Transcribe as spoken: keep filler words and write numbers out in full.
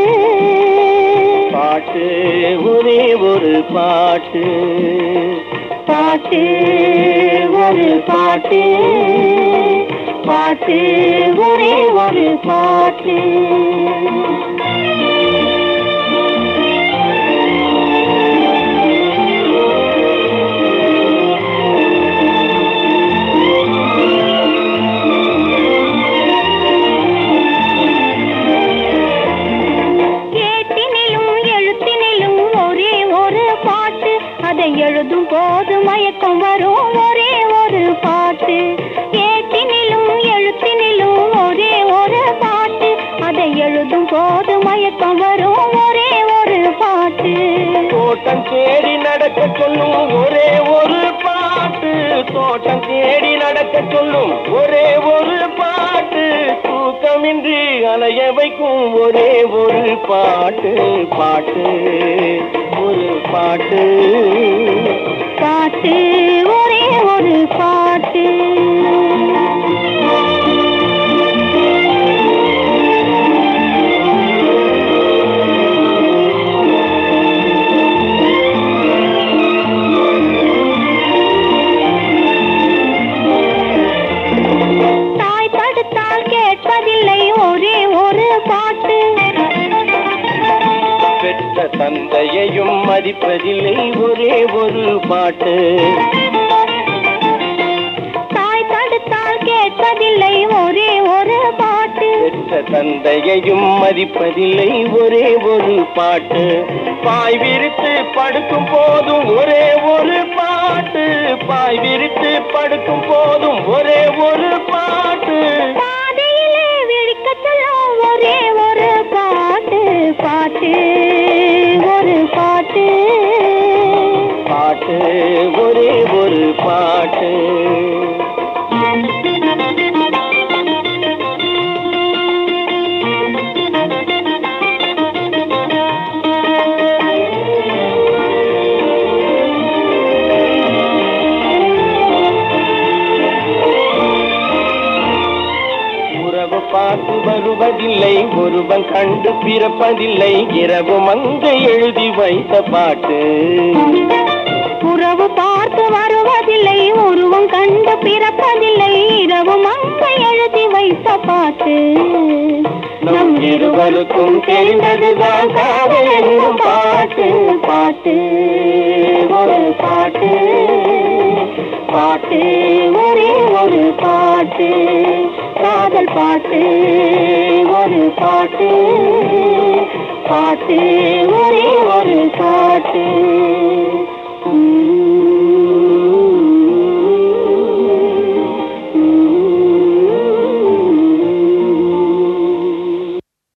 பாட்டு ஒரே ஒரு பாட்டு பாட்டு ஒரு பாட்டு பாட்டு ஒரே ஒரு பாட்டு எழுதும் போது மயக்கம் வரும் ஒரே ஒரு பாட்டு ஏட்டினிலும் எழுத்தினிலும் ஒரே ஒரு பாட்டு அதை எழுதும் போது மயக்கம் வரும் ஒரே ஒரு பாட்டு தோட்டம் தேடி நடக்க சொல்லும் ஒரே ஒரு பாட்டு தோட்டம் தேடி நடக்க சொல்லும் ஒரே ஒரு பாட்டு தூக்கமின்றி அலைய வைக்கும் ஒரே ஒரு பாட்டு பாட்டு ஒரு பாட்டு பாட்டு ஒரே ஒரு பாட்டு தாய் தடுத்தால் கேட்பதில்லை ஒரே ஒரு பாட்டு பெற்ற தந்தையையும் மதிப்பதில்லை ஒரே ஒரு பாட்டு தாய் தடுத்தால் கேட்பதில்லை ஒரே ஒரு பாட்டு பெற்ற தந்தையையும் மதிப்பதில்லை ஒரே ஒரு பாட்டு பாய் விரித்து படுக்கும் போதும் ஒரே ஒரு பாட்டு பாய் விரித்து படுக்கும் போதும் ஒரே ஒரு பாட்டு பாதையிலே விழிக்க சொல்லும் ஒரே ஒரு பாட்டு பாட்டு ஒரு பாட்டு பாட்டு ஒரே ஒரு பாட்டு பார்த்து வருவதில்லை ஒருவன் கண்டு பிறப்பதில்லை இரவு மங்கை எழுதி வைத்த பாட்டு உறவு பார்த்து வருவதில்லை ஒருவன் கண்டு பிறப்பதில்லை இரவு மங்கை எழுதி வைத்த பாட்டு நம் இருவருக்கும் தெரிந்ததுதான் காதல் என்னும் பாட்டு பாட்டு ஒரு பாட்டு பாட்டு ஒரே ஒரு பாட்டு காதல் பாட்டு ஒரு பாட்டு பாட்டு ஒரே ஒரு பாட்டு